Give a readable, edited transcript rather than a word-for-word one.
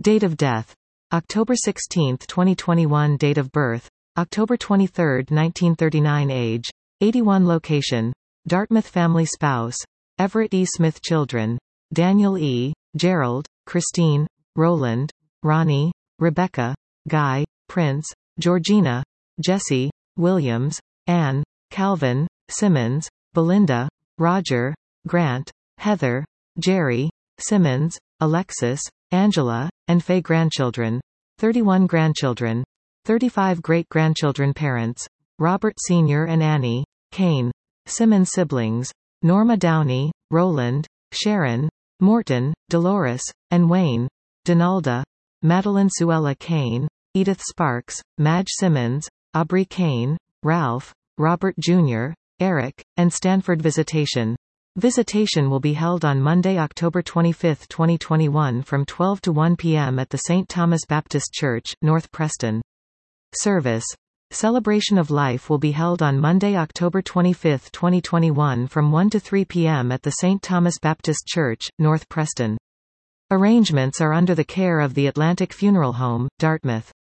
Date of death: October 16, 2021. Date of birth: October 23, 1939. Age: 81. Location: Dartmouth. Family. Spouse: Everett E. Smith. Children: Daniel E., Gerald, Christine, Roland, Ronnie, Rebecca, Guy, Prince, Georgina, Jesse, Williams, Anne, Calvin, Simmons, Belinda, Roger, Grant, Heather, Jerry, Simmons, Alexis, Angela, and Faye. Grandchildren: 31. Grandchildren: 35. Great-grandchildren. Parents: Robert Sr. and Annie Kane. Simmons. Siblings: Norma Downey, Roland, Sharon, Morton, Dolores, and Wayne. Donalda, Madeline Suella Kane, Edith Sparks, Madge Simmons, Aubrey Kane, Ralph, Robert Jr., Eric, and Stanford. Visitation will be held on Monday, October 25, 2021 from 12 to 1 p.m. at the St. Thomas Baptist Church, North Preston. Service: Celebration of Life will be held on Monday, October 25, 2021 from 1 to 3 p.m. at the St. Thomas Baptist Church, North Preston. Arrangements are under the care of the Atlantic Funeral Home, Dartmouth.